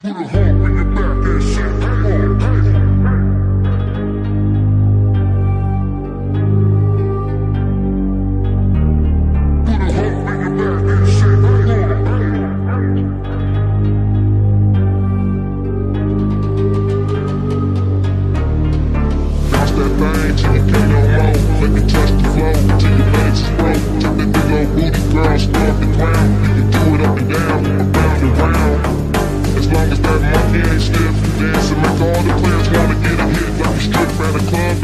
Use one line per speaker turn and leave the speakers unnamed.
Put a hump in your back and shit. Come on, hey. Put a hump in your back and shit. Come on, hey. Bounce that thing till you can't no more. Make it touch the floor till your legs is broke. Take that big old booty, girl, stomp the ground. You can do it up and down, around and round. As long as that monkey ain't stiff, dancing make all the players wanna get a hit like a strip at a club.